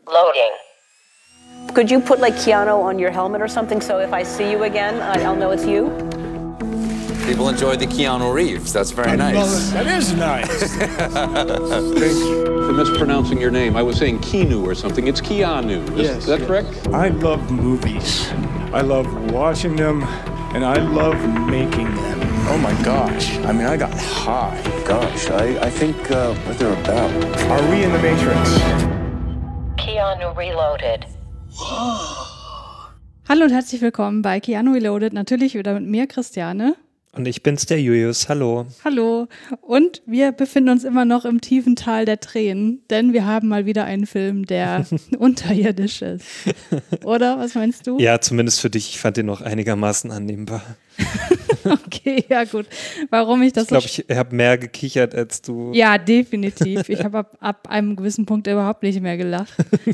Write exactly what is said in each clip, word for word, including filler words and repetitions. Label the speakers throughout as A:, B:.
A: Loading. Could you put like Keanu on your helmet or something so if I see you again, I'll know it's you?
B: People enjoy the Keanu Reeves. That's very nice.
C: Well, that is nice. Thank you.
D: For mispronouncing your name, I was saying Keanu or something. It's Keanu. Is,
C: yes,
D: is that
C: yes.
D: correct?
C: I love movies. I love watching them, and I love making them.
E: Oh my gosh. I mean, I got high. Gosh, I, I think uh, what they're about.
C: Are we in the Matrix?
A: Keanu Reloaded.
F: Hallo und herzlich willkommen bei Keanu Reloaded. Natürlich wieder mit mir, Christiane.
G: Und ich bin's, der Julius. Hallo.
F: Hallo. Und wir befinden uns immer noch im tiefen Tal der Tränen, denn wir haben mal wieder einen Film, der unterirdisch ist. Oder? Was meinst du?
G: Ja, zumindest für dich. Ich fand den noch einigermaßen annehmbar.
F: Okay, ja gut. Warum ich das
G: Ich glaube,
F: so
G: ich habe mehr gekichert als du.
F: Ja, definitiv. Ich habe ab, ab einem gewissen Punkt überhaupt nicht mehr gelacht.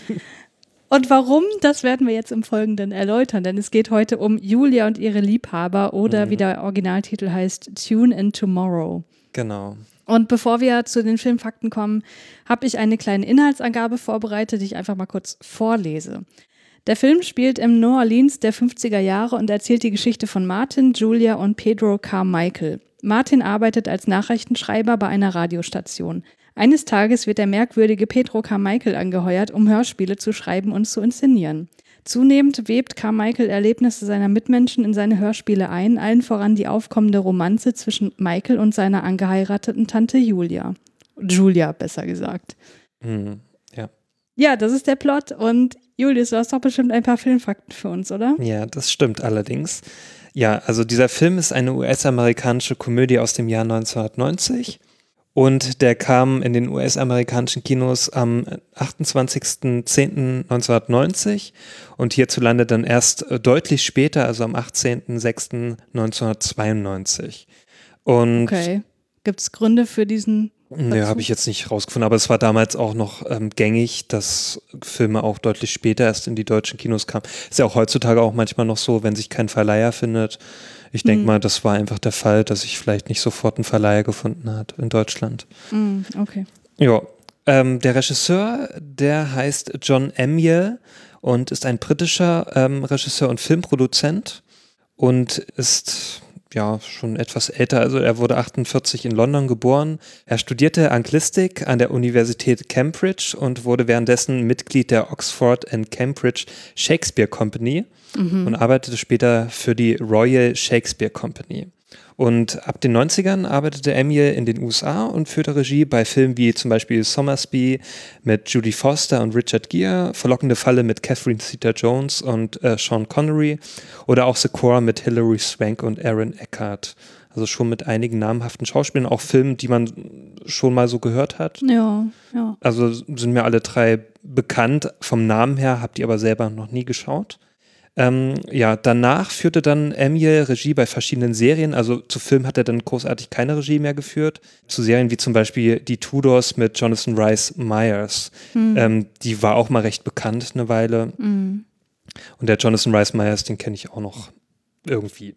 F: Und warum, das werden wir jetzt im Folgenden erläutern, denn es geht heute um Julia und ihre Liebhaber oder mhm. wie der Originaltitel heißt, Tune in Tomorrow.
G: Genau.
F: Und bevor wir zu den Filmfakten kommen, habe ich eine kleine Inhaltsangabe vorbereitet, die ich einfach mal kurz vorlese. Der Film spielt im New Orleans der fünfziger Jahre und erzählt die Geschichte von Martin, Julia und Pedro Carmichael. Martin arbeitet als Nachrichtenschreiber bei einer Radiostation. Eines Tages wird der merkwürdige Pedro Carmichael angeheuert, um Hörspiele zu schreiben und zu inszenieren. Zunehmend webt Carmichael Erlebnisse seiner Mitmenschen in seine Hörspiele ein, allen voran die aufkommende Romanze zwischen Michael und seiner angeheirateten Tante Julia. Julia, besser gesagt.
G: Mhm, ja.
F: Ja, das ist der Plot und Julius, du hast doch bestimmt ein paar Filmfakten für uns, oder?
G: Ja, das stimmt allerdings. Ja, also dieser Film ist eine U S-amerikanische Komödie aus dem Jahr neunzehnhundertneunzig. Und der kam in den U S-amerikanischen Kinos am achtundzwanzigsten zehnten neunzehnhundertneunzig und hierzulande dann erst deutlich später, also am achtzehnten sechsten neunzehnhundertzweiundneunzig. Und
F: okay. Gibt es Gründe für diesen?
G: Nö, habe ich jetzt nicht rausgefunden, aber es war damals auch noch ähm, gängig, dass Filme auch deutlich später erst in die deutschen Kinos kamen. Ist ja auch heutzutage auch manchmal noch so, wenn sich kein Verleiher findet. Ich denke
F: mhm.
G: mal, das war einfach der Fall, dass sich vielleicht nicht sofort ein Verleiher gefunden hat in Deutschland.
F: Mhm, okay.
G: Ja, ähm, der Regisseur, der heißt John Amiel und ist ein britischer ähm, Regisseur und Filmproduzent und ist ja schon etwas älter. Also er wurde achtundvierzig in London geboren. Er studierte Anglistik an der Universität Cambridge und wurde währenddessen Mitglied der Oxford and Cambridge Shakespeare Company mhm. und arbeitete später für die Royal Shakespeare Company. Und ab den neunzigern arbeitete Amiel in den U S A und führte Regie bei Filmen wie zum Beispiel Somersby mit Judy Foster und Richard Gere, Verlockende Falle mit Catherine Zeta-Jones und äh, Sean Connery oder auch The Core mit Hilary Swank und Aaron Eckhart. Also schon mit einigen namhaften Schauspielern, auch Filmen, die man schon mal so gehört hat.
F: Ja, ja.
G: Also sind mir alle drei bekannt vom Namen her, habt ihr aber selber noch nie geschaut. Ähm, ja, danach führte dann Amiel Regie bei verschiedenen Serien, also zu Filmen hat er dann großartig keine Regie mehr geführt, zu Serien wie zum Beispiel Die Tudors mit Jonathan Rhys Meyers, mhm. ähm, die war auch mal recht bekannt eine Weile mhm. und der Jonathan Rhys Meyers, den kenne ich auch noch irgendwie.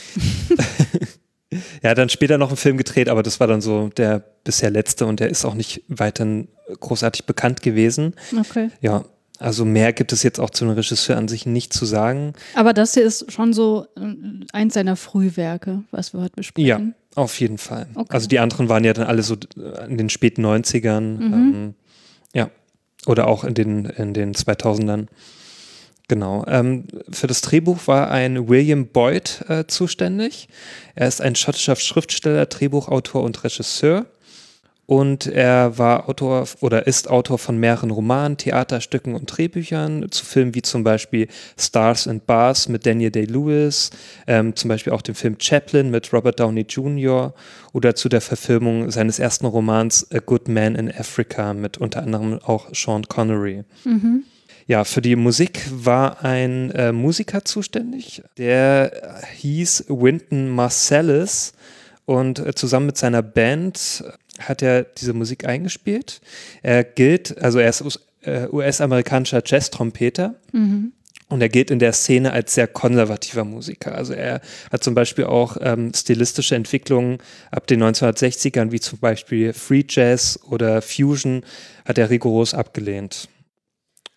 G: Er hat dann später noch einen Film gedreht, aber das war dann so der bisher letzte und der ist auch nicht weiterhin großartig bekannt gewesen.
F: Okay.
G: Ja. Also mehr gibt es jetzt auch zu einem Regisseur an sich nicht zu sagen.
F: Aber das hier ist schon so eins seiner Frühwerke, was wir heute besprechen.
G: Ja, auf jeden Fall.
F: Okay.
G: Also die anderen waren ja dann alle so in den späten neunzigern.
F: Mhm.
G: Ähm, ja, oder auch in den, in den zweitausendern. Genau. Ähm, für das Drehbuch war ein William Boyd äh, zuständig. Er ist ein schottischer Schriftsteller, Drehbuchautor und Regisseur. Und er war Autor oder ist Autor von mehreren Romanen, Theaterstücken und Drehbüchern zu Filmen wie zum Beispiel Stars and Bars mit Daniel Day-Lewis, ähm, zum Beispiel auch dem Film Chaplin mit Robert Downey Junior oder zu der Verfilmung seines ersten Romans A Good Man in Africa mit unter anderem auch Sean Connery.
F: Mhm.
G: Ja, für die Musik war ein äh, Musiker zuständig, der hieß Wynton Marsalis und äh, zusammen mit seiner Band hat er diese Musik eingespielt. Er gilt, also er ist U S-amerikanischer Jazz-Trompeter mhm. und er gilt in der Szene als sehr konservativer Musiker. Also er hat zum Beispiel auch ähm, stilistische Entwicklungen ab den neunzehnhundertsechzigern, wie zum Beispiel Free Jazz oder Fusion, hat er rigoros abgelehnt.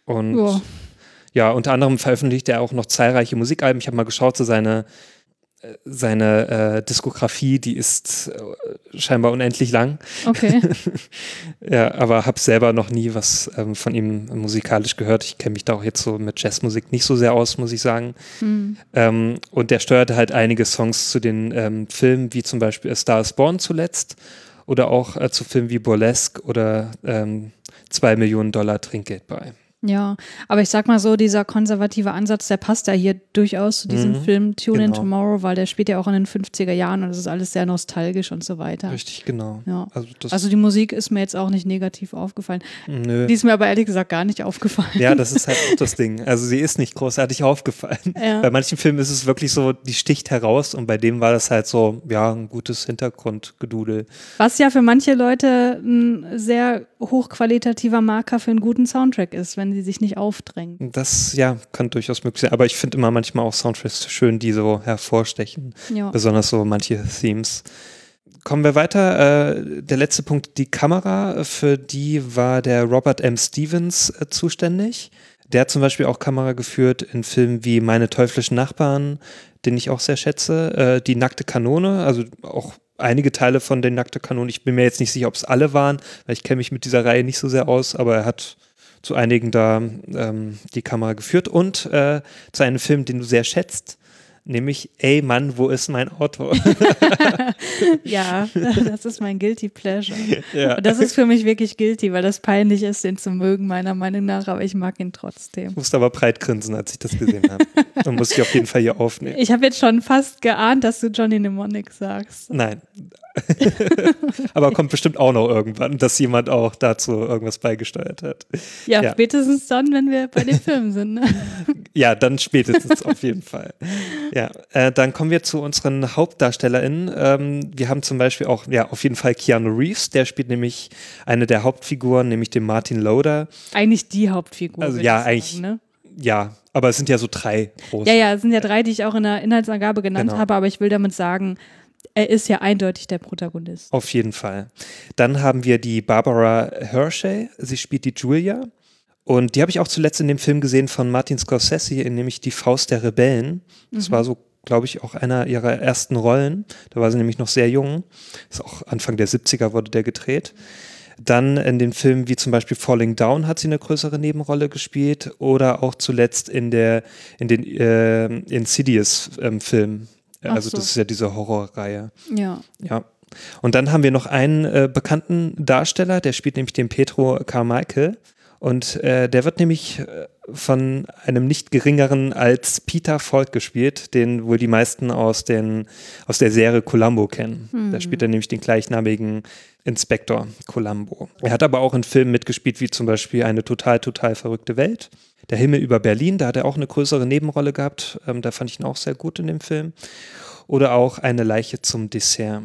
G: Und
F: Ja.
G: ja, unter anderem veröffentlicht er auch noch zahlreiche Musikalben. Ich habe mal geschaut, so seine, äh, seine äh, Diskografie, die ist äh, scheinbar unendlich lang.
F: Okay.
G: Ja, aber habe selber noch nie was ähm, von ihm musikalisch gehört. Ich kenne mich da auch jetzt so mit Jazzmusik nicht so sehr aus, muss ich sagen.
F: Hm.
G: Ähm, und der steuerte halt einige Songs zu den ähm, Filmen, wie zum Beispiel A Star is Born zuletzt oder auch äh, zu Filmen wie Burlesque oder ähm, zwei Millionen Dollar Trinkgeld bei.
F: Ja, aber ich sag mal so, dieser konservative Ansatz, der passt ja hier durchaus zu diesem
G: Mhm,
F: Film Tune in
G: genau.
F: Tomorrow, weil der spielt ja auch in den fünfziger Jahren und das ist alles sehr nostalgisch und so weiter.
G: Richtig, genau.
F: Ja.
G: Also, das,
F: Also die Musik ist mir jetzt auch nicht negativ aufgefallen.
G: nö.
F: Die ist mir aber ehrlich gesagt gar nicht aufgefallen.
G: Ja, das ist halt auch das Ding. Also sie ist nicht großartig aufgefallen.
F: Ja.
G: Bei manchen Filmen ist es wirklich so, die sticht heraus und bei dem war das halt so, ja, ein gutes Hintergrundgedudel.
F: Was ja für manche Leute ein sehr hochqualitativer Marker für einen guten Soundtrack ist, wenn sie sich nicht aufdrängen.
G: Das, ja, kann durchaus möglich sein. Aber ich finde immer manchmal auch Soundtracks schön, die so hervorstechen.
F: Ja.
G: Besonders so manche Themes. Kommen wir weiter. Äh, der letzte Punkt, die Kamera. Für die war der Robert M. Stevens äh, zuständig. Der hat zum Beispiel auch Kamera geführt in Filmen wie Meine teuflischen Nachbarn, den ich auch sehr schätze. Äh, die Nackte Kanone, also auch einige Teile von den Nackte Kanone. Ich bin mir jetzt nicht sicher, ob es alle waren, weil ich kenne mich mit dieser Reihe nicht so sehr aus, aber er hat zu einigen da ähm, die Kamera geführt und äh, zu einem Film, den du sehr schätzt, nämlich Ey Mann, wo ist mein Auto?
F: Ja, das ist mein Guilty Pleasure.
G: Ja.
F: Und das ist für mich wirklich guilty, weil das peinlich ist, den zu mögen, meiner Meinung nach, aber ich mag ihn trotzdem.
G: Ich musste aber breit grinsen, als ich das gesehen habe. Und muss ich auf jeden Fall hier aufnehmen.
F: Ich habe jetzt schon fast geahnt, dass du Johnny Mnemonic sagst.
G: Nein. Aber kommt bestimmt auch noch irgendwann, dass jemand auch dazu irgendwas beigesteuert hat.
F: Ja,
G: Ja.
F: spätestens dann, wenn wir bei dem Film sind. Ne?
G: Ja, dann spätestens auf jeden Fall. Ja, äh, dann kommen wir zu unseren HauptdarstellerInnen. Ähm, wir haben zum Beispiel auch, ja, auf jeden Fall Keanu Reeves, der spielt nämlich eine der Hauptfiguren, nämlich den Martin Loader.
F: Eigentlich die Hauptfigur.
G: Also
F: würde
G: ja,
F: ich sagen,
G: eigentlich-
F: Ne?
G: Ja, aber es sind ja so drei große.
F: Ja, ja, es sind ja drei, die ich auch in der Inhaltsangabe genannt
G: Genau.
F: habe, aber ich will damit sagen, er ist ja eindeutig der Protagonist.
G: Auf jeden Fall. Dann haben wir die Barbara Hershey, sie spielt die Julia. Und die habe ich auch zuletzt in dem Film gesehen von Martin Scorsese, nämlich Die Faust der Rebellen. Das war so, glaube ich, auch einer ihrer ersten Rollen. Da war sie nämlich noch sehr jung. Das ist auch Anfang der siebziger wurde der gedreht. Dann in den Filmen wie zum Beispiel Falling Down hat sie eine größere Nebenrolle gespielt oder auch zuletzt in der in den äh, Insidious-Film.
F: Ach
G: Also
F: so.
G: das ist ja diese Horrorreihe.
F: Ja.
G: Ja. Und dann haben wir noch einen äh, bekannten Darsteller, der spielt nämlich den Pedro Carmichael. Und äh, der wird nämlich äh, von einem nicht geringeren als Peter Falk gespielt, den wohl die meisten aus, den, aus der Serie Columbo kennen. Da spielt er nämlich den gleichnamigen Inspektor Columbo. Er hat aber auch in Filmen mitgespielt, wie zum Beispiel Eine total, total verrückte Welt. Der Himmel über Berlin, da hat er auch eine größere Nebenrolle gehabt. Ähm, da fand ich ihn auch sehr gut in dem Film. Oder auch Eine Leiche zum Dessert.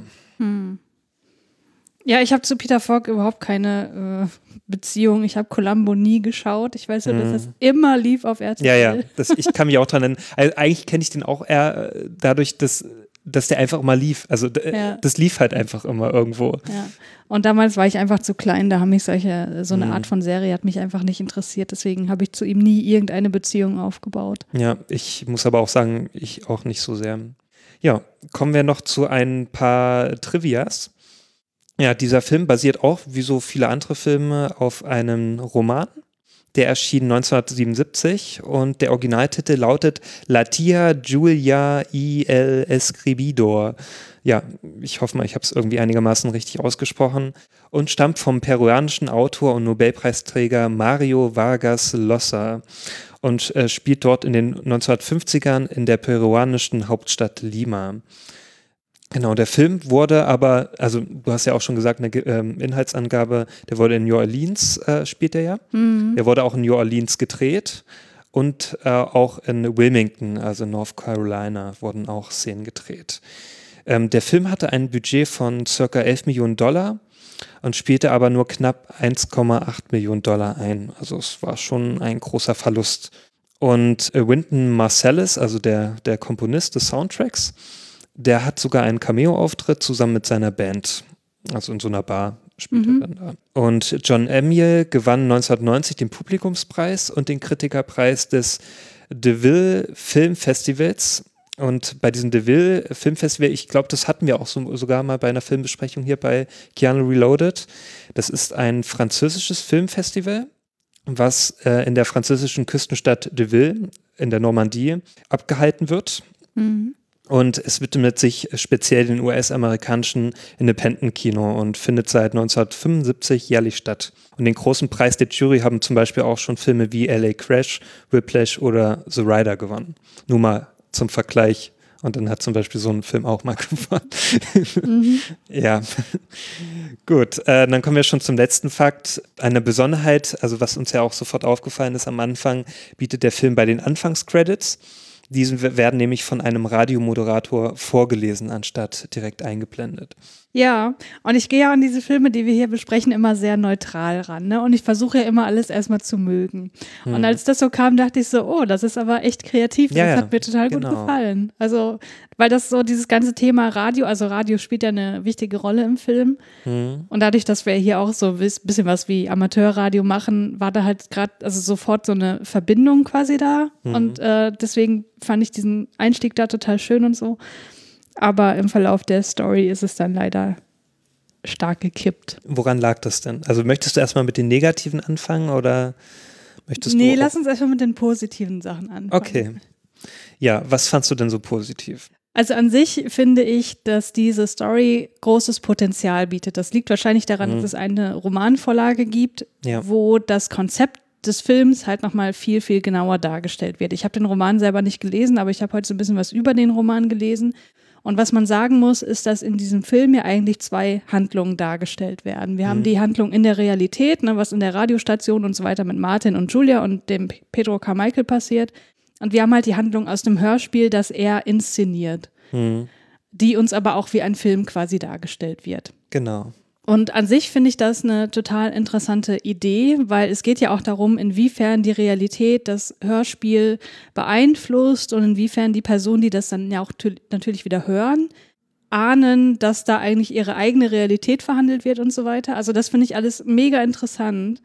F: Ja, ich habe zu Peter Falk überhaupt keine äh, Beziehung. Ich habe Columbo nie geschaut. Ich weiß nur, dass das immer lief auf R T L.
G: Ja, ja, das, ich kann mich auch dran erinnern. Also eigentlich kenne ich den auch eher äh, dadurch, dass, dass der einfach immer lief. Also d-
F: Ja.
G: das lief halt einfach immer irgendwo.
F: Ja. Und damals war ich einfach zu klein, da haben mich solche, so eine Art von Serie hat mich einfach nicht interessiert. Deswegen habe ich zu ihm nie irgendeine Beziehung aufgebaut.
G: Ja, ich muss aber auch sagen, ich auch nicht so sehr. Ja, kommen wir noch zu ein paar Trivias. Ja, dieser Film basiert auch, wie so viele andere Filme, auf einem Roman. Der erschien neunzehnhundertsiebenundsiebzig und der Originaltitel lautet La Tia Julia y el Escribidor. Ja, ich hoffe mal, ich habe es irgendwie einigermaßen richtig ausgesprochen und stammt vom peruanischen Autor und Nobelpreisträger Mario Vargas Llosa und äh, spielt dort in den neunzehnhundertfünfzigern in der peruanischen Hauptstadt Lima. Genau, der Film wurde aber, also du hast ja auch schon gesagt, eine ähm, Inhaltsangabe, der wurde in New Orleans, äh, spielt er ja. Der wurde auch in New Orleans gedreht und äh, auch in Wilmington, also North Carolina, wurden auch Szenen gedreht. Ähm, der Film hatte ein Budget von circa elf Millionen Dollar und spielte aber nur knapp eins Komma acht Millionen Dollar ein. Also es war schon ein großer Verlust. Und äh, Wynton Marsalis, also der, der Komponist des Soundtracks, der hat sogar einen Cameo-Auftritt zusammen mit seiner Band, also in so einer Bar spielt
F: Mhm.
G: er dann da. Und John Amiel gewann neunzehnhundertneunzig den Publikumspreis und den Kritikerpreis des DeVille Film Festivals. Und bei diesem DeVille Film Festival, ich glaube, das hatten wir auch so, sogar mal bei einer Filmbesprechung hier bei Keanu Reloaded. Das ist ein französisches Filmfestival, was äh, in der französischen Küstenstadt Deauville in der Normandie abgehalten wird.
F: Mhm.
G: Und es widmet sich speziell den U S-amerikanischen Independent-Kino und findet seit neunzehnhundertfünfundsiebzig jährlich statt. Und den großen Preis der Jury haben zum Beispiel auch schon Filme wie L A Crash, Whiplash oder The Rider gewonnen. Nur mal zum Vergleich. Und dann hat zum Beispiel so ein Film auch mal gewonnen.
F: Mhm.
G: Ja, gut. Äh, dann kommen wir schon zum letzten Fakt. Eine Besonderheit, also was uns ja auch sofort aufgefallen ist am Anfang, bietet der Film bei den Anfangscredits. Diese werden nämlich von einem Radiomoderator vorgelesen, anstatt direkt eingeblendet.
F: Ja, und ich gehe ja an diese Filme, die wir hier besprechen, immer sehr neutral ran, ne? Und ich versuche ja immer alles erstmal zu mögen.
G: Hm.
F: Und als das so kam, dachte ich so, oh, das ist aber echt kreativ.
G: Ja,
F: das
G: ja,
F: hat mir total
G: genau.
F: gut gefallen. Also, weil das so dieses ganze Thema Radio, also Radio spielt ja eine wichtige Rolle im Film.
G: Hm.
F: Und dadurch, dass wir hier auch so ein bisschen was wie Amateurradio machen, war da halt gerade also sofort so eine Verbindung quasi da.
G: Hm.
F: Und äh, deswegen fand ich diesen Einstieg da total schön und so. Aber im Verlauf der Story ist es dann leider stark gekippt.
G: Woran lag das denn? Also möchtest du erstmal mit den Negativen anfangen oder möchtest
F: Nee,
G: du...
F: lass uns erstmal mit den positiven Sachen anfangen.
G: Okay. Ja, was fandst du denn so positiv?
F: Also an sich finde ich, dass diese Story großes Potenzial bietet. Das liegt wahrscheinlich daran,
G: Mhm.
F: dass es eine Romanvorlage gibt,
G: Ja.
F: wo das Konzept des Films halt nochmal viel, viel genauer dargestellt wird. Ich habe den Roman selber nicht gelesen, aber ich habe heute so ein bisschen was über den Roman gelesen. Und was man sagen muss, ist, dass in diesem Film ja eigentlich zwei Handlungen dargestellt werden. Wir haben
G: Mhm.
F: die Handlung in der Realität, ne, was in der Radiostation und so weiter mit Martin und Julia und dem Pedro Carmichael passiert. Und wir haben halt die Handlung aus dem Hörspiel, das er inszeniert,
G: Hm.
F: die uns aber auch wie ein Film quasi dargestellt wird.
G: Genau.
F: Und an sich finde ich das eine total interessante Idee, weil es geht ja auch darum, inwiefern die Realität das Hörspiel beeinflusst und inwiefern die Personen, die das dann ja auch tü- natürlich wieder hören, ahnen, dass da eigentlich ihre eigene Realität verhandelt wird und so weiter. Also das finde ich alles mega interessant.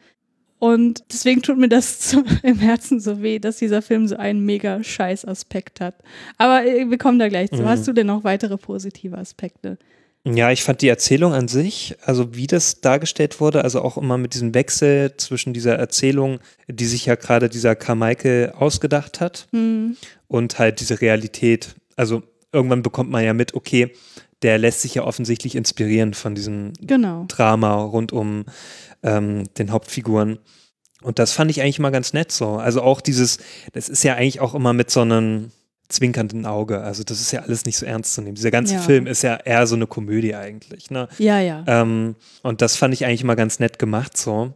F: Und deswegen tut mir das so im Herzen so weh, dass dieser Film so einen mega scheiß Aspekt hat. Aber äh, wir kommen da gleich zu.
G: Mhm.
F: Hast du denn noch weitere positive Aspekte?
G: Ja, ich fand die Erzählung an sich, also wie das dargestellt wurde, also auch immer mit diesem Wechsel zwischen dieser Erzählung, die sich ja gerade dieser Carmichael ausgedacht hat,
F: Hm.
G: und halt diese Realität. Also irgendwann bekommt man ja mit, okay, der lässt sich ja offensichtlich inspirieren von diesem
F: Genau.
G: Drama rund um ähm, den Hauptfiguren. Und das fand ich eigentlich mal ganz nett so. Also auch dieses, das ist ja eigentlich auch immer mit so einem zwinkernden Auge. Also das ist ja alles nicht so ernst zu nehmen. Dieser ganze
F: Ja.
G: Film ist ja eher so eine Komödie eigentlich, ne?
F: Ja, ja.
G: Ähm, und das fand ich eigentlich mal ganz nett gemacht so.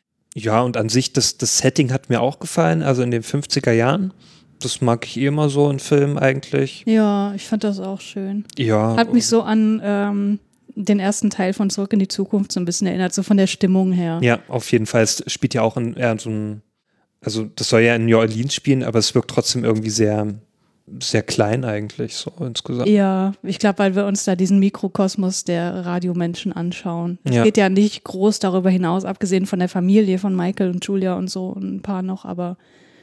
G: Ja, und an sich, das, das Setting hat mir auch gefallen, also in den fünfziger Jahren. Das mag ich eh immer so in Filmen eigentlich.
F: Ja, ich fand das auch schön.
G: Ja.
F: Hat mich so an ähm, den ersten Teil von Zurück in die Zukunft so ein bisschen erinnert, so von der Stimmung her.
G: Ja, auf jeden Fall. Es spielt ja auch in eher so ein, also das soll ja in New Orleans spielen, aber es wirkt trotzdem irgendwie sehr, sehr klein eigentlich so insgesamt.
F: Ja, ich glaube, weil wir uns da diesen Mikrokosmos der Radiomenschen anschauen. Es
G: Ja.
F: geht ja nicht groß darüber hinaus, abgesehen von der Familie von Michael und Julia und so und ein paar noch, aber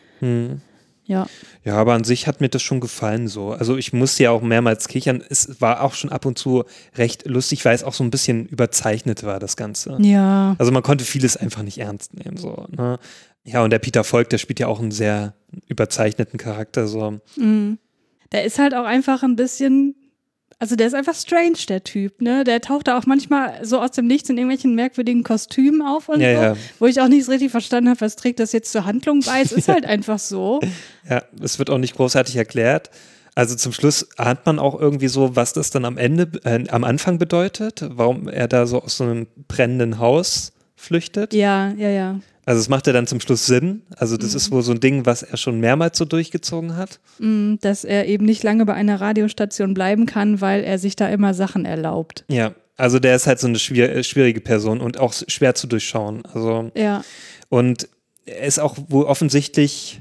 G: Hm.
F: ja.
G: Ja, aber an sich hat mir das schon gefallen so. Also ich musste ja auch mehrmals kichern. Es war auch schon ab und zu recht lustig, weil es auch so ein bisschen überzeichnet war, das Ganze.
F: Ja.
G: Also man konnte vieles einfach nicht ernst nehmen. So, ne? Ja, und der Peter Falk, der spielt ja auch einen sehr überzeichneten Charakter. So.
F: Mhm. Der ist halt auch einfach ein bisschen, also der ist einfach strange, der Typ, ne? Der taucht da auch manchmal so aus dem Nichts in irgendwelchen merkwürdigen Kostümen auf und
G: Ja,
F: so,
G: ja.
F: wo ich auch nicht so richtig verstanden habe, was trägt das jetzt zur Handlung bei. Es ist halt einfach so.
G: Ja, es wird auch nicht großartig erklärt. Also zum Schluss ahnt man auch irgendwie so, was das dann am Ende, äh, am Anfang bedeutet, warum er da so aus so einem brennenden Haus flüchtet.
F: Ja, ja, ja.
G: Also es macht ja dann zum Schluss Sinn. Also das
F: Mhm.
G: ist wohl so ein Ding, was er schon mehrmals so durchgezogen hat.
F: Mm, dass er eben nicht lange bei einer Radiostation bleiben kann, weil er sich da immer Sachen erlaubt.
G: Ja, also der ist halt so eine schwier schwierige Person und auch schwer zu durchschauen. Also
F: Ja.
G: und er ist auch wohl offensichtlich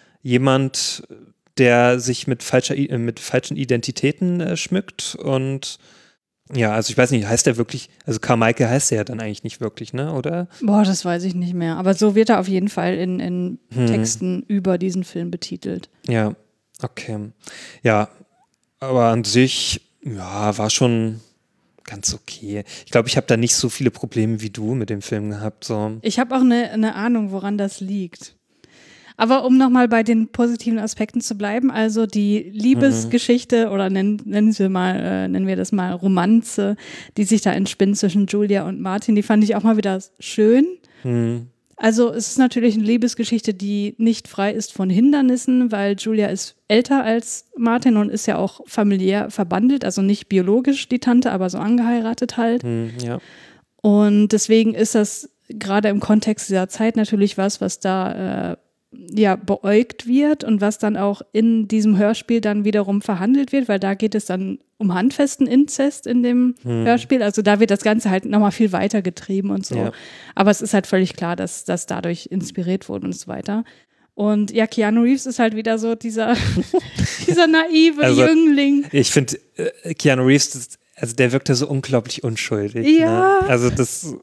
G: jemand, der sich mit falscher, I- äh, mit falschen Identitäten äh, schmückt und Ja, also ich weiß nicht, heißt der wirklich, also Carmichael heißt der ja dann eigentlich nicht wirklich, ne, oder?
F: Boah, das weiß ich nicht mehr. Aber so wird er auf jeden Fall in, in
G: Hm.
F: Texten über diesen Film betitelt.
G: Ja, okay. Ja, aber an sich, ja, war schon ganz okay. Ich glaube, ich habe da nicht so viele Probleme wie du mit dem Film gehabt. So.
F: Ich habe auch eine, eine Ahnung, woran das liegt. Aber um nochmal bei den positiven Aspekten zu bleiben, also die Liebesgeschichte, mhm. oder nennen, nennen, wir mal, äh, nennen wir das mal Romanze, die sich da entspinnt zwischen Julia und Martin, die fand ich auch mal wieder schön.
G: Mhm.
F: Also es ist natürlich eine Liebesgeschichte, die nicht frei ist von Hindernissen, weil Julia ist älter als Martin und ist ja auch familiär verbandelt, also nicht biologisch die Tante, aber so angeheiratet halt.
G: Mhm, ja.
F: Und deswegen ist das gerade im Kontext dieser Zeit natürlich was, was da äh, ja beäugt wird und was dann auch in diesem Hörspiel dann wiederum verhandelt wird, weil da geht es dann um handfesten Inzest in dem hm. Hörspiel. Also da wird das Ganze halt nochmal viel weiter getrieben und so. Ja. Aber es ist halt völlig klar, dass das dadurch inspiriert wurde und so weiter. Und ja, Keanu Reeves ist halt wieder so dieser, dieser naive
G: also,
F: Jüngling.
G: Ich finde, äh, Keanu Reeves, das, also der wirkt ja so unglaublich unschuldig.
F: Ja.
G: Ne? Also das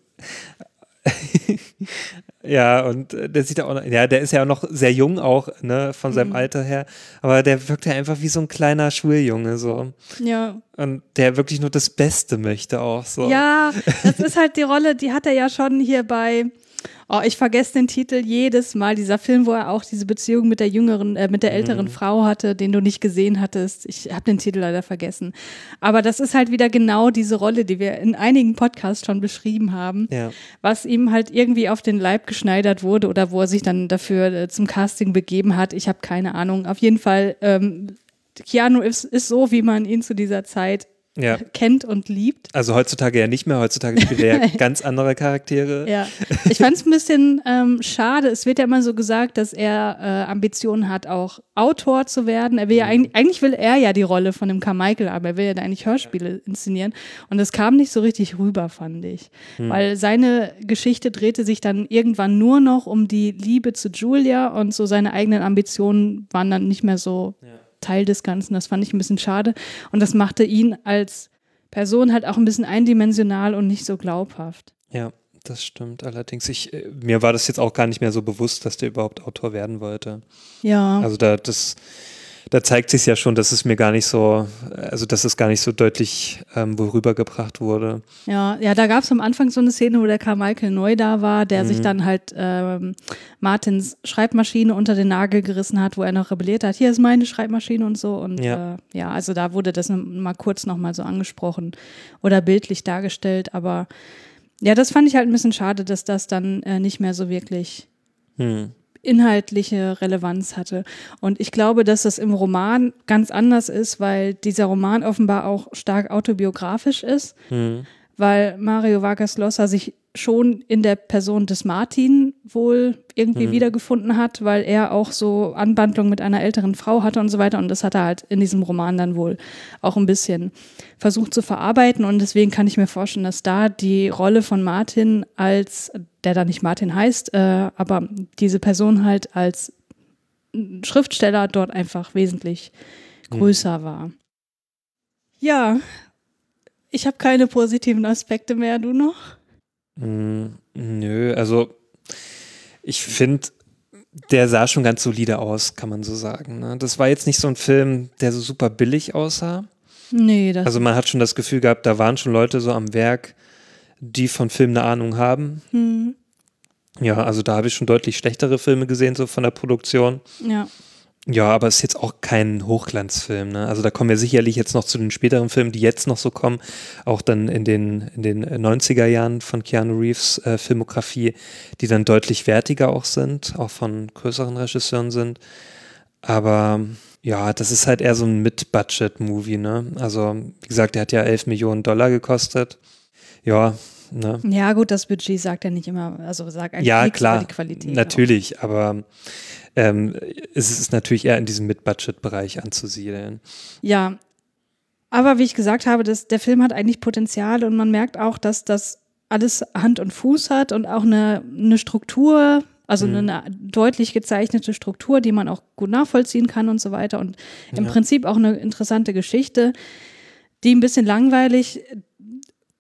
G: ja, und der sieht auch, ja, der ist ja auch noch sehr jung auch, ne, von seinem mhm. Alter her, aber der wirkt ja einfach wie so ein kleiner Schuljunge, so.
F: Ja.
G: Und der wirklich nur das Beste möchte auch, so.
F: Ja, das ist halt die Rolle, die hat er ja schon hier bei, oh, ich vergesse den Titel jedes Mal, dieser Film, wo er auch diese Beziehung mit der jüngeren, äh, mit der älteren mhm. Frau hatte, den du nicht gesehen hattest. Ich habe den Titel leider vergessen. Aber das ist halt wieder genau diese Rolle, die wir in einigen Podcasts schon beschrieben haben,
G: ja.
F: was ihm halt irgendwie auf den Leib geschneidert wurde oder wo er sich dann dafür äh, zum Casting begeben hat. Ich habe keine Ahnung. Auf jeden Fall, ähm, Keanu ist, ist so, wie man ihn zu dieser Zeit ja. kennt und liebt.
G: Also heutzutage ja nicht mehr, heutzutage spielt er ja ganz andere Charaktere.
F: Ja, ich fand es ein bisschen ähm, schade, es wird ja immer so gesagt, dass er äh, Ambitionen hat, auch Autor zu werden. Er will ja eigentlich, eigentlich will er ja die Rolle von dem Carmichael, aber er will ja eigentlich Hörspiele inszenieren und das kam nicht so richtig rüber, fand ich. Hm. Weil seine Geschichte drehte sich dann irgendwann nur noch um die Liebe zu Julia und so seine eigenen Ambitionen waren dann nicht mehr so ja. Teil des Ganzen. Das fand ich ein bisschen schade. Und das machte ihn als Person halt auch ein bisschen eindimensional und nicht so glaubhaft.
G: Ja, das stimmt. Allerdings, ich, äh, mir war das jetzt auch gar nicht mehr so bewusst, dass der überhaupt Autor werden wollte.
F: Ja.
G: Also da, das, da zeigt sich ja schon, dass es mir gar nicht so, also dass es gar nicht so deutlich ähm, worübergebracht wurde.
F: Ja, ja, da gab es am Anfang so eine Szene, wo der Carmichael neu da war, der mhm. sich dann halt ähm, Martins Schreibmaschine unter den Nagel gerissen hat, wo er noch rebelliert hat. Hier ist meine Schreibmaschine und so. Und ja, äh, ja also da wurde das mal kurz nochmal so angesprochen oder bildlich dargestellt. Aber ja, das fand ich halt ein bisschen schade, dass das dann äh, nicht mehr so wirklich mhm. inhaltliche Relevanz hatte. Und ich glaube, dass das im Roman ganz anders ist, weil dieser Roman offenbar auch stark autobiografisch ist, mhm. weil Mario Vargas Llosa sich schon in der Person des Martin wohl irgendwie mhm. wiedergefunden hat, weil er auch so Anbandlung mit einer älteren Frau hatte und so weiter. Und das hat er halt in diesem Roman dann wohl auch ein bisschen versucht zu verarbeiten. Und deswegen kann ich mir vorstellen, dass da die Rolle von Martin als, der da nicht Martin heißt, äh, aber diese Person halt als Schriftsteller dort einfach wesentlich größer mhm. war. Ja, ich habe keine positiven Aspekte mehr. Du noch?
G: Mm, nö, also ich finde, der sah schon ganz solide aus, kann man so sagen. Ne? Das war jetzt nicht so ein Film, der so super billig aussah.
F: Nee, das
G: Also man hat schon das Gefühl gehabt, da waren schon Leute so am Werk, die von Filmen eine Ahnung haben.
F: Hm.
G: Ja, also da habe ich schon deutlich schlechtere Filme gesehen, so von der Produktion.
F: Ja.
G: Ja, aber es ist jetzt auch kein Hochglanzfilm, ne? Also da kommen wir sicherlich jetzt noch zu den späteren Filmen, die jetzt noch so kommen, auch dann in den, in den neunziger Jahren von Keanu Reeves äh, Filmografie, die dann deutlich wertiger auch sind, auch von größeren Regisseuren sind. Aber ja, das ist halt eher so ein Mid-Budget-Movie, ne? Also wie gesagt, der hat ja elf Millionen Dollar gekostet. Ja, ne?
F: Ja gut, das Budget sagt ja nicht immer, also sagt eigentlich
G: ja,
F: nichts
G: klar,
F: über die Qualität.
G: Natürlich, auch. aber ähm, es ist natürlich eher in diesem Mid-Budget-Bereich anzusiedeln.
F: Ja, aber wie ich gesagt habe, das, der Film hat eigentlich Potenzial und man merkt auch, dass das alles Hand und Fuß hat und auch eine, eine Struktur, also mhm. eine deutlich gezeichnete Struktur, die man auch gut nachvollziehen kann und so weiter und im
G: ja.
F: Prinzip auch eine interessante Geschichte, die ein bisschen langweilig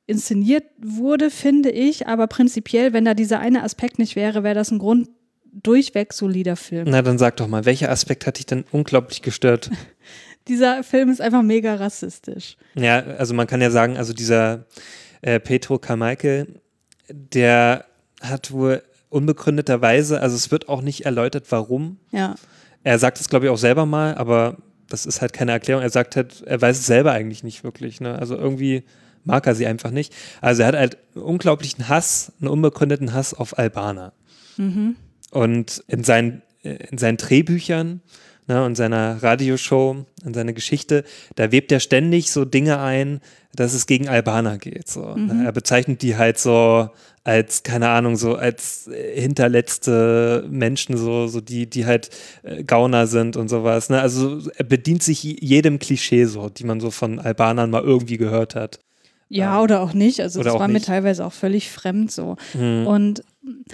F: inszeniert wurde, finde ich. Aber prinzipiell, wenn da dieser eine Aspekt nicht wäre, wäre das ein Grund durchweg solider Film.
G: Na, dann sag doch mal, welcher Aspekt hat dich denn unglaublich gestört?
F: Dieser Film ist einfach mega rassistisch.
G: Ja, also man kann ja sagen, also dieser äh, Pedro Carmichael, der hat wohl unbegründeterweise, also es wird auch nicht erläutert, warum.
F: Ja.
G: Er sagt es, glaube ich, auch selber mal, aber das ist halt keine Erklärung. Er sagt halt, er weiß es selber eigentlich nicht wirklich. Ne? Also irgendwie mag er sie einfach nicht. Also er hat halt einen unglaublichen Hass, einen unbegründeten Hass auf Albaner.
F: Mhm.
G: Und in seinen, in seinen Drehbüchern, ne, und seiner Radioshow, in seiner Geschichte, da webt er ständig so Dinge ein, dass es gegen Albaner geht. So. Mhm. Er bezeichnet die halt so als, keine Ahnung, so als hinterletzte Menschen, so, so die, die halt äh, Gauner sind und sowas. Ne? Also er bedient sich jedem Klischee so, die man so von Albanern mal irgendwie gehört hat.
F: Ja,
G: ähm,
F: oder auch nicht. Also
G: oder
F: das
G: auch
F: war mir
G: nicht.
F: teilweise auch völlig fremd so.
G: Mhm.
F: Und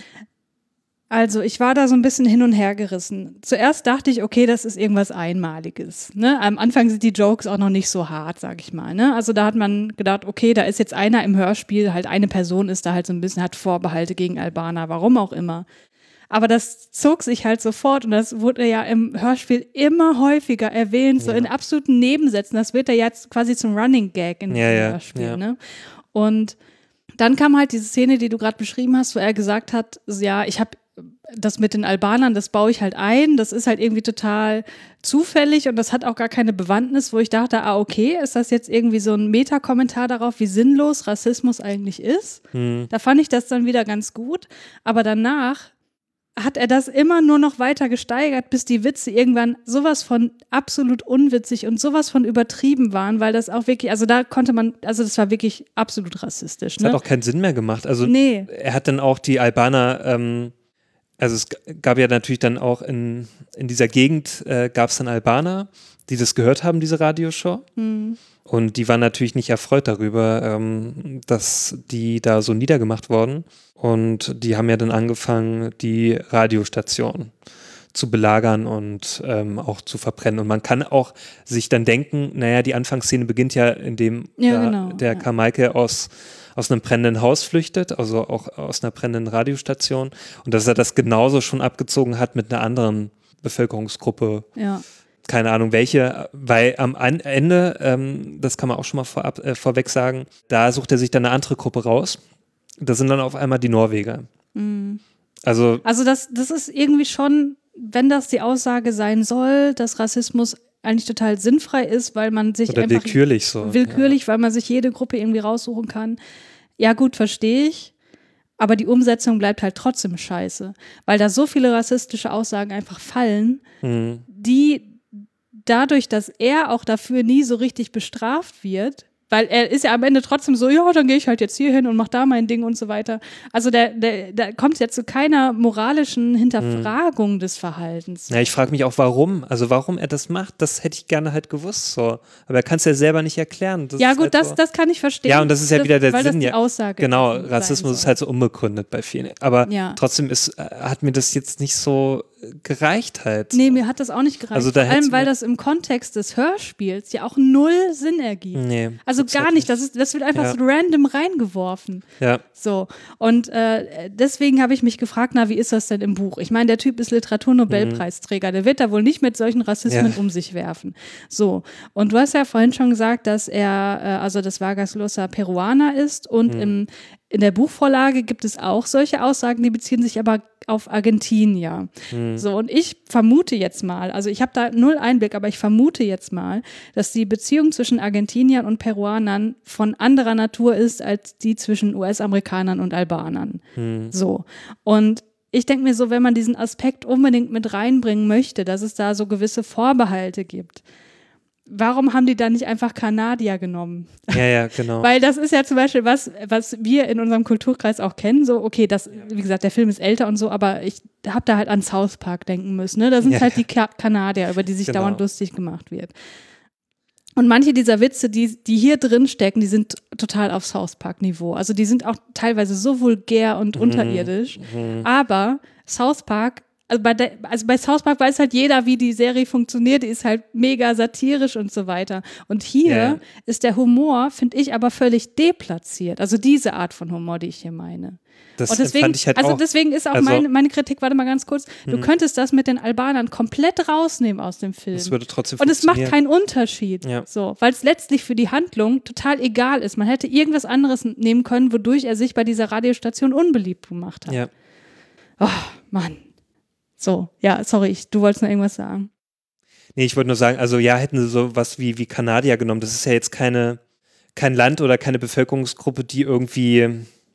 F: also ich war da so ein bisschen hin und her gerissen. Zuerst dachte ich, okay, das ist irgendwas Einmaliges. Ne? Am Anfang sind die Jokes auch noch nicht so hart, sag ich mal. Ne? Also da hat man gedacht, okay, da ist jetzt einer im Hörspiel, halt eine Person ist da halt so ein bisschen, hat Vorbehalte gegen Albaner, warum auch immer. Aber das zog sich halt sofort und das wurde ja im Hörspiel immer häufiger erwähnt, so
G: Ja.
F: in absoluten Nebensätzen. Das wird ja jetzt quasi zum Running Gag in
G: Ja,
F: diesem
G: ja,
F: Hörspiel.
G: ja.
F: Ne? Und dann kam halt diese Szene, die du gerade beschrieben hast, wo er gesagt hat, ja, ich habe das mit den Albanern, das baue ich halt ein, das ist halt irgendwie total zufällig und das hat auch gar keine Bewandtnis, wo ich dachte, ah, okay, ist das jetzt irgendwie so ein Meta-Kommentar darauf, wie sinnlos Rassismus eigentlich ist?
G: Hm.
F: Da fand ich das dann wieder ganz gut, aber danach hat er das immer nur noch weiter gesteigert, bis die Witze irgendwann sowas von absolut unwitzig und sowas von übertrieben waren, weil das auch wirklich, also da konnte man, also das war wirklich absolut rassistisch.
G: Das
F: Ne?
G: hat auch keinen Sinn mehr gemacht. Also
F: Nee.
G: er hat dann auch die Albaner, ähm, also es g- gab ja natürlich dann auch in, in dieser Gegend, äh, gab es dann Albaner, die das gehört haben, diese Radioshow.
F: Hm.
G: Und die waren natürlich nicht erfreut darüber, ähm, dass die da so niedergemacht wurden. Und die haben ja dann angefangen, die Radiostation zu belagern und ähm, auch zu verbrennen. Und man kann auch sich dann denken, naja, die Anfangsszene beginnt ja, indem
F: Ja,
G: da
F: genau,
G: der
F: ja.
G: Carmichael aus, aus einem brennenden Haus flüchtet, also auch aus einer brennenden Radiostation. Und dass er das genauso schon abgezogen hat mit einer anderen Bevölkerungsgruppe.
F: Ja.
G: Keine Ahnung welche, weil am An- Ende, ähm, das kann man auch schon mal vorab, äh, vorweg sagen, da sucht er sich dann eine andere Gruppe raus. Das sind dann auf einmal die Norweger.
F: Mhm.
G: Also,
F: Also das, das ist irgendwie schon, wenn das die Aussage sein soll, dass Rassismus eigentlich total sinnfrei ist, weil man sich
G: oder
F: einfach
G: willkürlich so.
F: willkürlich, weil man sich jede Gruppe irgendwie raussuchen kann. Ja gut, verstehe ich. Aber die Umsetzung bleibt halt trotzdem scheiße, weil da so viele rassistische Aussagen einfach fallen,
G: Ja. Mhm.
F: die dadurch, dass er auch dafür nie so richtig bestraft wird, weil er ist ja am Ende trotzdem so, ja, dann gehe ich halt jetzt hier hin und mach da mein Ding und so weiter. Also der, der, der kommt ja zu keiner moralischen Hinterfragung mhm. des Verhaltens.
G: Ja, ich frage mich auch, warum. Also warum er das macht, das hätte ich gerne halt gewusst. So. Aber er kann es ja selber nicht erklären. Das
F: ja
G: ist
F: gut,
G: halt
F: das,
G: so.
F: das kann ich verstehen.
G: Ja, und das ist ja
F: das,
G: wieder der
F: weil
G: Sinn.
F: Das die
G: ja.
F: Aussage
G: Genau,
F: sein
G: Rassismus ist
F: soll.
G: halt so unbegründet bei vielen. Aber
F: Ja.
G: trotzdem ist, äh, hat mir das jetzt nicht so gereicht halt.
F: Nee, mir hat das auch nicht gereicht.
G: Also da
F: Vor allem,
G: hätt's
F: weil
G: mir-
F: das im Kontext des Hörspiels ja auch null Sinn ergibt.
G: Nee,
F: Also
G: tut's
F: gar
G: halt
F: nicht. Das, ist, das wird einfach
G: Ja.
F: so random reingeworfen.
G: Ja.
F: So. Und äh, deswegen habe ich mich gefragt, na, wie ist das denn im Buch? Ich meine, der Typ ist Literaturnobelpreisträger. Der wird da wohl nicht mit solchen Rassismen
G: Ja.
F: um sich werfen. So. Und du hast ja vorhin schon gesagt, dass er, äh, also das Vargas Llosa Peruaner ist und
G: Mhm.
F: im, in der Buchvorlage gibt es auch solche Aussagen, die beziehen sich aber auf Argentinier.
G: Mhm.
F: So, und ich vermute jetzt mal, also ich habe da null Einblick, aber ich vermute jetzt mal, dass die Beziehung zwischen Argentiniern und Peruanern von anderer Natur ist als die zwischen U S-Amerikanern und Albanern.
G: Mhm.
F: So. Und ich denke mir so, wenn man diesen Aspekt unbedingt mit reinbringen möchte, dass es da so gewisse Vorbehalte gibt, warum haben die da nicht einfach Kanadier genommen?
G: Ja, ja, genau.
F: Weil das ist ja zum Beispiel was, was wir in unserem Kulturkreis auch kennen. So, okay, das, wie gesagt, der Film ist älter und so, aber ich habe da halt an South Park denken müssen. Ne? Da sind
G: Ja,
F: halt
G: ja.
F: die Ka- Kanadier, über die sich
G: Genau.
F: dauernd lustig gemacht wird. Und manche dieser Witze, die, die hier drin stecken, die sind total auf South Park-Niveau. Also die sind auch teilweise so vulgär und unterirdisch.
G: Mhm.
F: Aber South Park Also bei, der, also bei South Park weiß halt jeder, wie die Serie funktioniert. Die ist halt mega satirisch und so weiter. Und hier
G: Ja, ja.
F: ist der Humor, finde ich, aber völlig deplatziert. Also diese Art von Humor, die ich hier meine.
G: Das
F: Und deswegen,
G: fand ich halt
F: also
G: auch.
F: deswegen ist auch
G: Also-
F: meine, meine Kritik, warte mal ganz kurz, du könntest das mit den Albanern komplett rausnehmen aus dem Film.
G: Das würde trotzdem
F: Und es macht
G: funktionieren.
F: keinen Unterschied,
G: Ja.
F: so, weil es letztlich für die Handlung total egal ist. Man hätte irgendwas anderes nehmen können, wodurch er sich bei dieser Radiostation unbeliebt gemacht hat.
G: Ja.
F: Oh, Mann. So, ja, sorry, ich, du wolltest noch irgendwas sagen.
G: Nee, ich wollte nur sagen, also ja, hätten sie sowas wie, wie Kanadier genommen. Das ist ja jetzt keine, kein Land oder keine Bevölkerungsgruppe, die irgendwie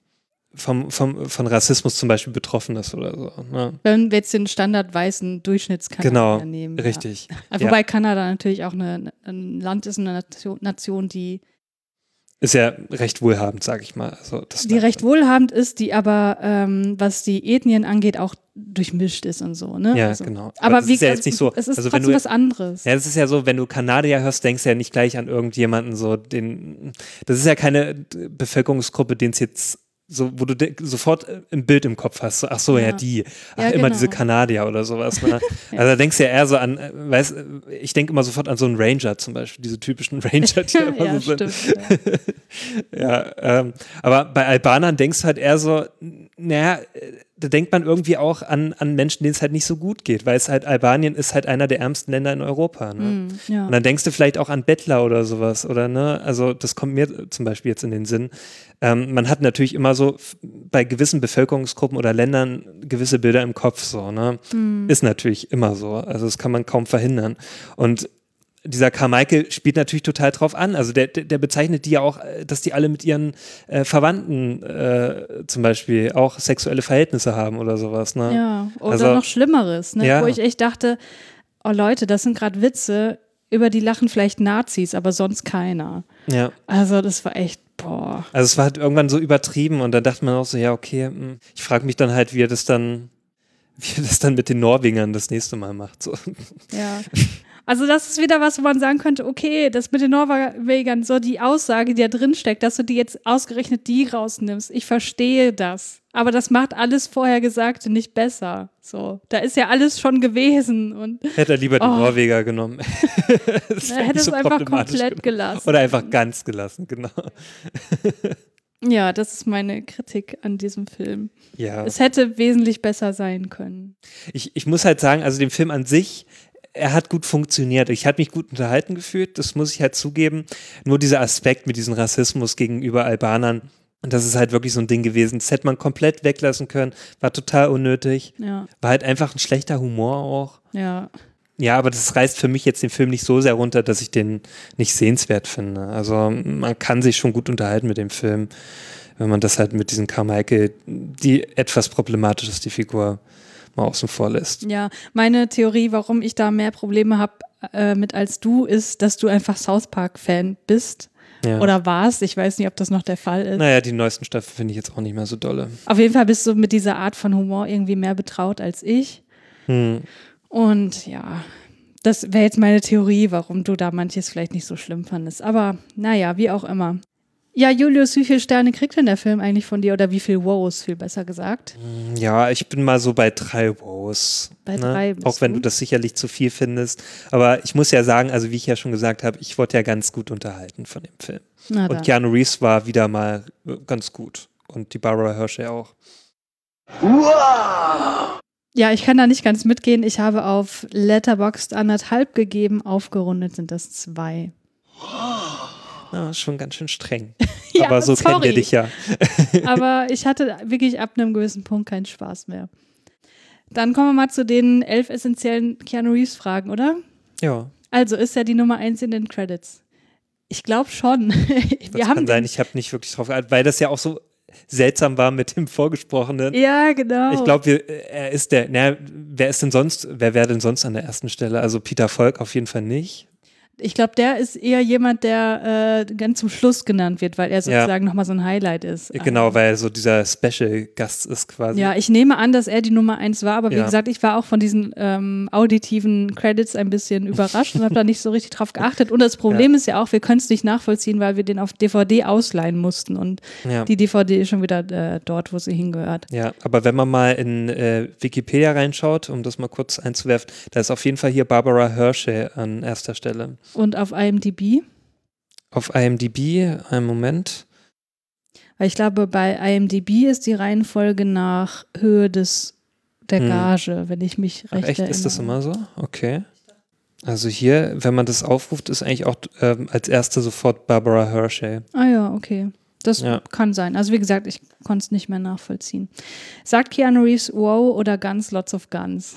G: vom, vom, von Rassismus zum Beispiel betroffen ist oder so. Ne?
F: Wenn wir jetzt den Standard weißen Durchschnittskanadier
G: Genau,
F: nehmen.
G: richtig.
F: Ja.
G: Ja.
F: Wobei Kanada natürlich auch eine, ein Land ist, eine Nation, Nation die
G: Ist ja recht wohlhabend, sag ich mal. Also das
F: die recht wohlhabend ist, die aber, ähm, was die Ethnien angeht, auch durchmischt ist und so, ne?
G: Ja,
F: also,
G: genau. Aber
F: Aber
G: das
F: wie,
G: ist ja jetzt nicht so,
F: es ist
G: also wenn
F: trotzdem
G: du-
F: was anderes.
G: Ja, das ist ja so, wenn du Kanadier hörst, denkst du ja nicht gleich an irgendjemanden so, den, das ist ja keine Bevölkerungsgruppe, den es jetzt so, wo du de- sofort ein Bild im Kopf hast, so, ach so, ja,
F: Ja.
G: die, ach,
F: Ja,
G: immer
F: genau.
G: diese Kanadier oder sowas, ne? Also da denkst du ja eher so an, äh, weißt, ich denke immer sofort an so einen Ranger zum Beispiel, diese typischen Ranger, die da immer
F: Ja,
G: so sind.
F: stimmt. Ja.
G: Ja, ähm, aber bei Albanern denkst du halt eher so, naja, äh, da denkt man irgendwie auch an, an Menschen, denen es halt nicht so gut geht, weil es halt, Albanien ist halt einer der ärmsten Länder in Europa, ne?
F: Mm, ja.
G: Und dann denkst du vielleicht auch an Bettler oder sowas, oder ne? Also das kommt mir zum Beispiel jetzt in den Sinn. Ähm, man hat natürlich immer so f- bei gewissen Bevölkerungsgruppen oder Ländern gewisse Bilder im Kopf, so, ne? Ist natürlich immer so. Also das kann man kaum verhindern. Und dieser Carmichael spielt natürlich total drauf an. Also der, der der bezeichnet die ja auch, äh, dass die alle mit ihren äh, Verwandten äh, zum Beispiel auch sexuelle Verhältnisse haben oder sowas, ne?
F: Ja, oder
G: Also-
F: noch Schlimmeres, ne?
G: Ja.
F: Wo ich echt dachte, oh Leute, das sind gerade Witze, über die lachen vielleicht Nazis, aber sonst keiner.
G: Ja.
F: Also das war echt, boah.
G: Also es war halt irgendwann so übertrieben und dann dachte man auch so, ja, okay, hm. Ich frage mich dann halt, wie er das dann, wie er das dann mit den Norwegern das nächste Mal macht. So.
F: Ja. Also das ist wieder was, wo man sagen könnte, okay, das mit den Norwegern, so die Aussage, die da drin steckt, dass du die jetzt ausgerechnet die rausnimmst. Ich verstehe das. Aber das macht alles vorher Gesagte nicht besser. So, da ist ja alles schon gewesen und
G: Hätte er lieber die
F: Oh.
G: Norweger genommen. Das
F: er
G: wär
F: hätte
G: nicht
F: es
G: so
F: einfach
G: problematisch
F: komplett
G: gewesen.
F: gelassen.
G: Oder einfach ganz gelassen, genau.
F: Ja, das ist meine Kritik an diesem Film.
G: Ja.
F: Es hätte wesentlich besser sein können.
G: Ich, ich muss halt sagen, also den Film an sich, er hat gut funktioniert. Ich habe mich gut unterhalten gefühlt, das muss ich halt zugeben. Nur dieser Aspekt mit diesem Rassismus gegenüber Albanern, das ist halt wirklich so ein Ding gewesen. Das hätte man komplett weglassen können, war total unnötig.
F: Ja,
G: War halt einfach ein schlechter Humor auch.
F: ja.
G: Ja, aber das reißt für mich jetzt den Film nicht so sehr runter, dass ich den nicht sehenswert finde. Also man kann sich schon gut unterhalten mit dem Film, wenn man das halt mit diesem Carmichael, die etwas problematisch ist, die Figur, mal außen vor lässt.
F: Ja, meine Theorie, warum ich da mehr Probleme habe äh, mit als du, ist, dass du einfach South Park-Fan bist
G: Ja.
F: oder warst. Ich weiß nicht, ob das noch der Fall ist.
G: Naja, die neuesten Staffeln finde ich jetzt auch nicht mehr so dolle.
F: Auf jeden Fall bist du mit dieser Art von Humor irgendwie mehr betraut als ich.
G: Hm.
F: Und ja, das wäre jetzt meine Theorie, warum du da manches vielleicht nicht so schlimm fandest. Aber naja, wie auch immer. Ja, Julius, wie viele Sterne kriegt denn der Film eigentlich von dir? Oder wie viel Wows, viel besser gesagt?
G: Ja, ich bin mal so bei drei Wows.
F: Bei
G: ne?
F: drei bist
G: Auch wenn
F: du?
G: du das sicherlich zu viel findest. Aber ich muss ja sagen, also wie ich ja schon gesagt habe, ich wurde ja ganz gut unterhalten von dem Film.
F: Na
G: Und
F: dann.
G: Keanu Reeves war wieder mal äh, ganz gut. Und die Barbara Hershey auch.
F: Ja, ich kann da nicht ganz mitgehen. Ich habe auf Letterboxd anderthalb gegeben, aufgerundet sind das zwei.
G: Ja, schon ganz schön streng.
F: Ja,
G: Aber so kennen wir
F: sorry.
G: dich ja.
F: Aber ich hatte wirklich ab einem gewissen Punkt keinen Spaß mehr. Dann kommen wir mal zu den elf essentiellen Keanu Reeves-Fragen, oder?
G: Ja,
F: Also, ist er die Nummer eins in den Credits? Ich glaube schon.
G: das
F: wir haben
G: kann sein.
F: den-
G: Ich habe nicht wirklich drauf geachtet, weil das ja auch so seltsam war mit dem Vorgesprochenen.
F: Ja, genau.
G: Ich glaube, er ist der, na, wer ist denn sonst, wer wäre denn sonst an der ersten Stelle? Also Peter Falk auf jeden Fall nicht.
F: Ich glaube, der ist eher jemand, der äh, ganz zum Schluss genannt wird, weil er sozusagen ja. nochmal so ein Highlight ist.
G: Genau, also. weil er so dieser Special-Gast ist quasi.
F: Ja, ich nehme an, dass er die Nummer eins war, aber wie
G: ja.
F: gesagt, ich war auch von diesen ähm, auditiven Credits ein bisschen überrascht und habe da nicht so richtig drauf geachtet. Und das Problem ja. ist ja auch, wir können es nicht nachvollziehen, weil wir den auf D V D ausleihen mussten und ja. die D V D ist schon wieder äh, dort, wo sie hingehört.
G: Ja, aber wenn man mal in äh, Wikipedia reinschaut, um das mal kurz einzuwerfen, da ist auf jeden Fall hier Barbara Hershey an erster Stelle.
F: Und auf I M D B?
G: Auf I M D B, einen Moment.
F: Weil ich glaube, bei I M D B ist die Reihenfolge nach Höhe des, der hm. Gage, wenn ich mich recht
G: Ach, echt?
F: erinnere.
G: Ist das immer so? Okay. Also hier, wenn man das aufruft, ist eigentlich auch ähm, als erste sofort Barbara Hershey.
F: Ah ja, okay. Das ja. kann sein. Also wie gesagt, ich konnte es nicht mehr nachvollziehen. Sagt Keanu Reeves wow oder Guns, lots of Guns?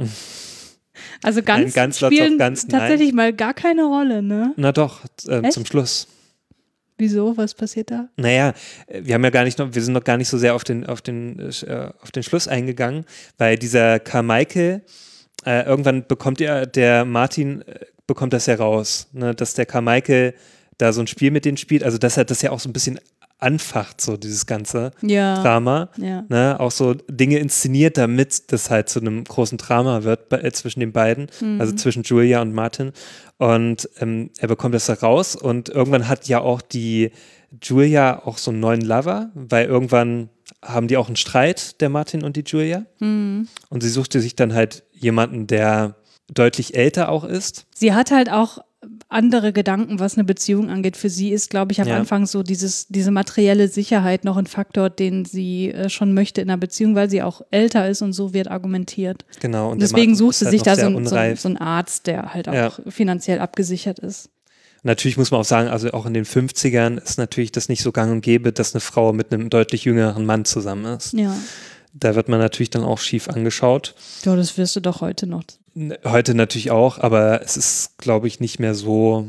F: Also Guns
G: Nein, Guns,
F: spielen
G: Guns,
F: tatsächlich mal gar keine Rolle, ne?
G: Na doch, äh, zum Schluss.
F: Wieso? Was passiert da?
G: Naja, wir haben ja gar nicht noch, wir sind noch gar nicht so sehr auf den, auf den, äh, auf den Schluss eingegangen, weil dieser Carmichael, äh, irgendwann bekommt ja der Martin, äh, bekommt das ja raus, ne, dass der Carmichael da so ein Spiel mit denen spielt, also dass er das ja auch so ein bisschen anfacht, so dieses ganze
F: ja.
G: Drama,
F: ja.
G: ne, auch so Dinge inszeniert, damit das halt zu einem großen Drama wird bei, äh, zwischen den beiden, mhm. also zwischen Julia und Martin. Und ähm, er bekommt das da raus und irgendwann hat ja auch die Julia auch so einen neuen Lover, weil irgendwann haben die auch einen Streit, der Martin und die Julia.
F: Mhm.
G: Und sie suchte sich dann halt jemanden, der deutlich älter auch ist.
F: Sie hat halt auch andere Gedanken, was eine Beziehung angeht. Für sie ist, glaube ich, am
G: ja.
F: Anfang so dieses, diese materielle Sicherheit noch ein Faktor, den sie äh, schon möchte in einer Beziehung, weil sie auch älter ist und so wird argumentiert.
G: Genau.
F: Und deswegen sucht sie halt sich da so, so, so einen Arzt, der halt auch ja. finanziell abgesichert ist.
G: Natürlich muss man auch sagen, also auch in den fünfzigern ist natürlich das nicht so gang und gäbe, dass eine Frau mit einem deutlich jüngeren Mann zusammen ist.
F: Ja.
G: Da wird man natürlich dann auch schief angeschaut.
F: Ja, das wirst du doch heute noch.
G: Heute natürlich auch, aber es ist, glaube ich, nicht mehr so.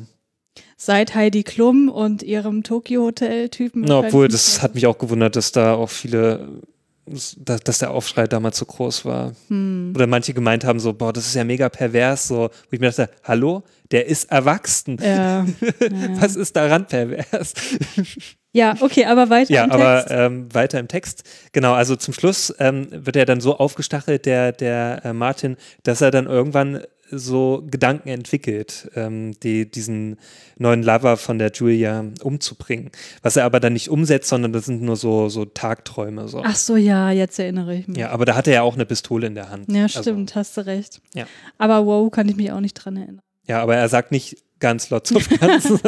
F: Seit Heidi Klum und ihrem Tokyo-Hotel-Typen.
G: Na, obwohl, das hat mich auch gewundert, dass da auch viele, dass, dass der Aufschrei damals so groß war.
F: Hm.
G: Oder manche gemeint haben so, boah, das ist ja mega pervers. So, wo ich mir dachte, hallo, der ist erwachsen.
F: Ja. Ja.
G: Was ist daran pervers?
F: Ja, okay, aber weiter
G: ja,
F: im
G: aber,
F: Text.
G: Ja, ähm, weiter im Text. Genau, also zum Schluss ähm, wird er dann so aufgestachelt, der, der äh, Martin, dass er dann irgendwann so Gedanken entwickelt, ähm, die, diesen neuen Lover von der Julia umzubringen. Was er aber dann nicht umsetzt, sondern das sind nur so, so Tagträume. So.
F: Ach so, ja, jetzt erinnere ich mich.
G: Ja, aber da hat er ja auch eine Pistole in der Hand.
F: Ja, stimmt,
G: also,
F: hast du recht.
G: Ja.
F: Aber wow, kann ich mich auch nicht dran erinnern.
G: Ja, aber er sagt nicht ganz lots of guns.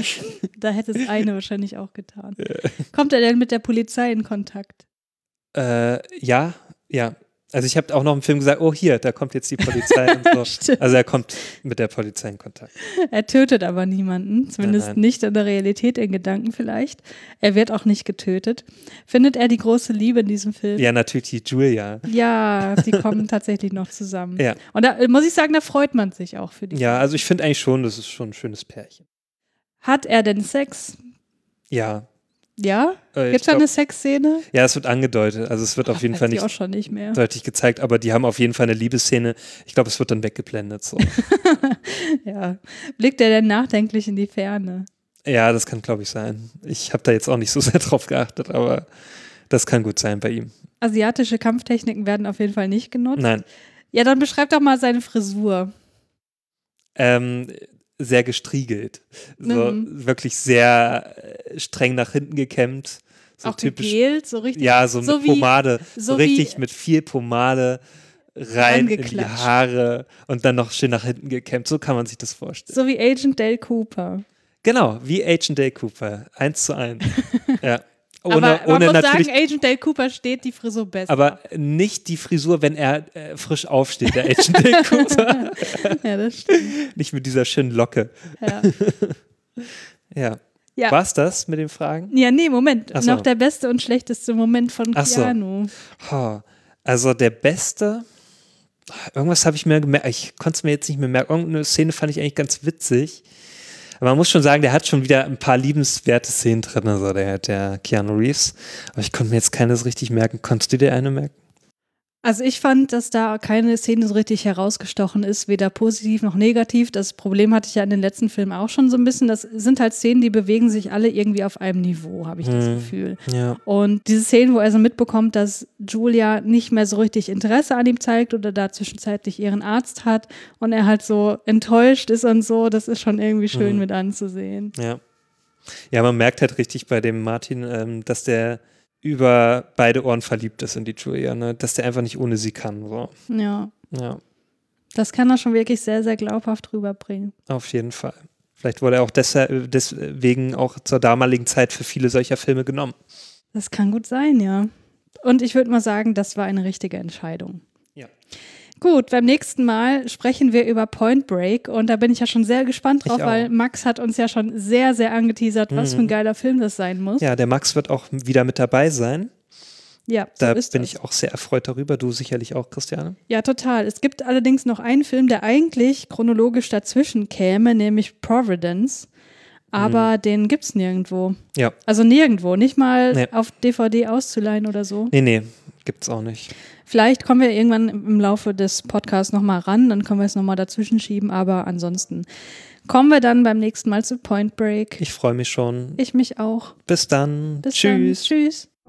F: Da hätte es eine wahrscheinlich auch getan. Kommt er denn mit der Polizei in Kontakt?
G: Äh, ja, ja. Also ich habe auch noch im Film gesagt, oh hier, da kommt jetzt die Polizei und so. Also er kommt mit der Polizei in Kontakt.
F: Er tötet aber niemanden, zumindest nein, nein. nicht in der Realität, in Gedanken vielleicht. Er wird auch nicht getötet. Findet er die große Liebe in diesem Film?
G: Ja, natürlich die Julia.
F: Ja, die kommen tatsächlich noch zusammen.
G: Ja.
F: Und da muss ich sagen, da freut man sich auch für die.
G: Ja, also ich finde eigentlich schon, das ist schon ein schönes Pärchen.
F: Hat er denn Sex?
G: Ja.
F: Ja?
G: Äh,
F: Gibt es da eine Sexszene?
G: Ja, es wird angedeutet. Also es wird
F: Ach,
G: auf jeden Fall nicht,
F: auch schon nicht mehr
G: deutlich gezeigt, aber die haben auf jeden Fall eine Liebesszene. Ich glaube, es wird dann weggeblendet. So.
F: Ja. Blickt er denn nachdenklich in die Ferne?
G: Ja, das kann, glaube ich, sein. Ich habe da jetzt auch nicht so sehr drauf geachtet, aber das kann gut sein bei ihm.
F: Asiatische Kampftechniken werden auf jeden Fall nicht genutzt.
G: Nein.
F: Ja, dann beschreib doch mal seine Frisur.
G: Ähm, sehr gestriegelt. So
F: mhm.
G: wirklich sehr streng nach hinten gekämmt. So
F: auch
G: typisch.
F: Gegelt, so richtig.
G: Ja, so,
F: so
G: mit
F: wie,
G: Pomade. So,
F: so
G: richtig mit viel Pomade rein in die Haare und dann noch schön nach hinten gekämmt. So kann man sich das vorstellen.
F: So wie Agent Dale Cooper.
G: Genau, wie Agent Dale Cooper. Eins zu eins. Ja. Ohne,
F: aber man
G: ohne
F: muss
G: natürlich,
F: sagen, Agent Dale Cooper steht die Frisur besser.
G: Aber nicht die Frisur, wenn er äh, frisch aufsteht, der Agent Dale Cooper.
F: Ja, das stimmt.
G: Nicht mit dieser schönen Locke.
F: Ja.
G: Ja.
F: Ja.
G: War's das mit den Fragen?
F: Ja, nee, Moment.
G: Ach so.
F: Noch der beste und schlechteste Moment von
G: Ach so.
F: Keanu.
G: Oh, also der beste, irgendwas habe ich mir gemerkt, ich konnte es mir jetzt nicht mehr merken, irgendeine Szene fand ich eigentlich ganz witzig. Aber man muss schon sagen, der hat schon wieder ein paar liebenswerte Szenen drin, also der, der Keanu Reeves. Aber ich konnte mir jetzt keine so richtig merken. Konntest du dir eine merken?
F: Also ich fand, dass da keine Szene so richtig herausgestochen ist, weder positiv noch negativ. Das Problem hatte ich ja in den letzten Filmen auch schon so ein bisschen. Das sind halt Szenen, die bewegen sich alle irgendwie auf einem Niveau, habe ich das
G: Hm.
F: Gefühl.
G: Ja.
F: Und diese Szenen, wo er so mitbekommt, dass Julia nicht mehr so richtig Interesse an ihm zeigt oder da zwischenzeitlich ihren Arzt hat und er halt so enttäuscht ist und so, das ist schon irgendwie schön
G: Mhm.
F: mit anzusehen.
G: Ja. Ja, man merkt halt richtig bei dem Martin, ähm, dass der über beide Ohren verliebt ist in die Julia, ne? Dass der einfach nicht ohne sie kann. So.
F: Ja,
G: Ja,
F: das kann er schon wirklich sehr, sehr glaubhaft rüberbringen.
G: auf jeden Fall. Vielleicht wurde er auch deshalb, deswegen auch zur damaligen Zeit für viele solcher Filme genommen.
F: Das kann gut sein, ja. Und ich würde mal sagen, das war eine richtige Entscheidung.
G: Ja.
F: Gut, beim nächsten Mal sprechen wir über Point Break und da bin ich ja schon sehr gespannt drauf,
G: Ich auch.
F: weil Max hat uns ja schon sehr, sehr angeteasert, was
G: Mhm.
F: für ein geiler Film das sein muss.
G: Ja, der Max wird auch wieder mit dabei sein.
F: Ja, so
G: Da
F: ist
G: bin
F: das.
G: ich auch sehr erfreut darüber. Du sicherlich auch, Christiane.
F: Ja, total. Es gibt allerdings noch einen Film, der eigentlich chronologisch dazwischen käme, nämlich Providence. Aber
G: Mhm.
F: den gibt's nirgendwo.
G: Ja.
F: Also nirgendwo, nicht mal
G: Nee.
F: auf D V D auszuleihen oder so.
G: Nee, nee, gibt's auch nicht.
F: Vielleicht kommen wir irgendwann im Laufe des Podcasts nochmal ran, dann können wir es nochmal dazwischen schieben, aber ansonsten kommen wir dann beim nächsten Mal zu Point Break.
G: Ich freue mich schon.
F: Ich mich auch.
G: Bis dann.
F: Bis
G: Tschüss.
F: dann. Tschüss.